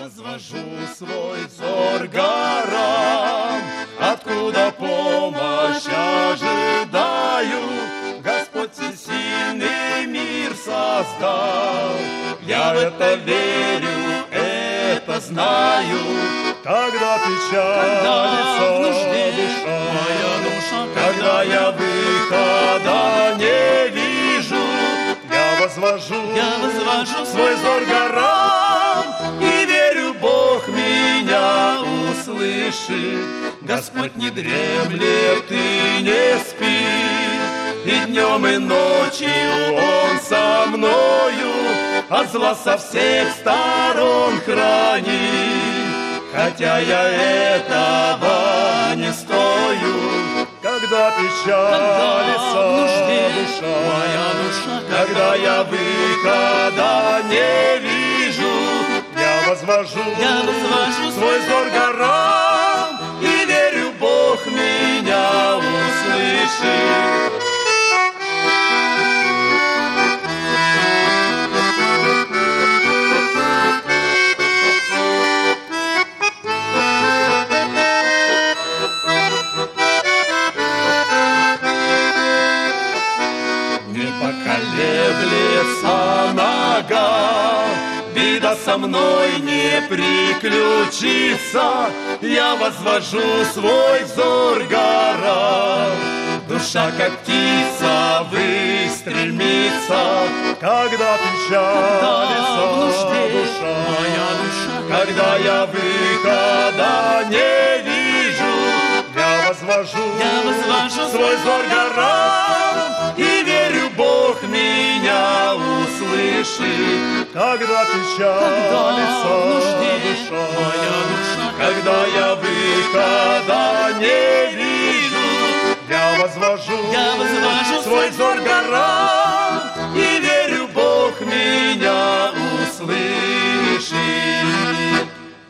возвожу свой взор горам, откуда помощь ожидаю. Господь всесильный мир создал, я в это верю, это знаю. Когда печалится душа моя, когда я выхода не вижу, я возвожу свой взор горам и верю, Бог меня услышит. Господь не дремлет и не спит, и днем и ночью Он со мною, от зла со всех сторон хранит. Хотя я этого не стою, когда печалится душа моя, когда я выхода не вижу, я возвожу свой взор горам и верю, Бог меня услышит. Колеблется нога, беда со мной не приключится, я возвожу свой взор горам. Душа, как птица, выстремится, когда печалится душа моя, когда я выхода не вижу, я возвожу свой взор горам и верю, Бог меня услышит. Когда печалится душа моя, когда я выхода не вижу, я возвожу